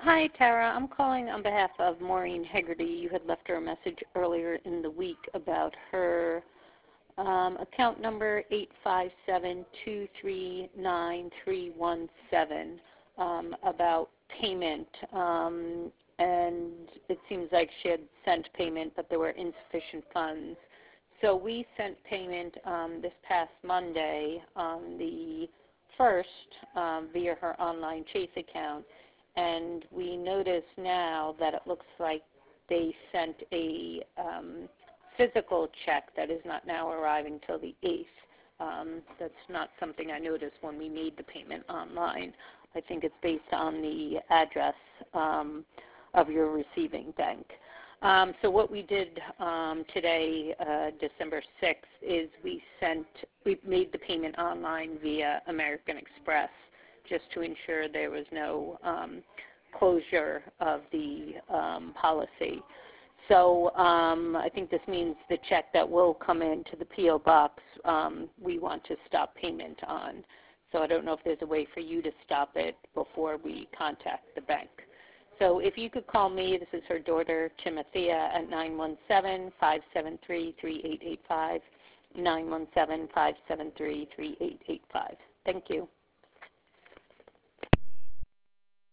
Hi, Tara. I'm calling on behalf of Maureen Hegarty. You had left her a message earlier in the week about her account number 857-239-317 about payment. And it seems like she had sent payment, but there were insufficient funds. So we sent payment this past Monday on the 1st via her online Chase account. And we notice now that it looks like they sent a physical check that is not now arriving till the 8th. That's not something I noticed when we made the payment online. I think it's based on the address of your receiving bank. So what we did today, December 6th, is we made the payment online via American Express, just to ensure there was no closure of the policy. So I think this means the check that will come into the P.O. box, we want to stop payment on. So I don't know if there's a way for you to stop it before we contact the bank. So if you could call me, this is her daughter, Timothea, at 917-573-3885, 917-573-3885. Thank you.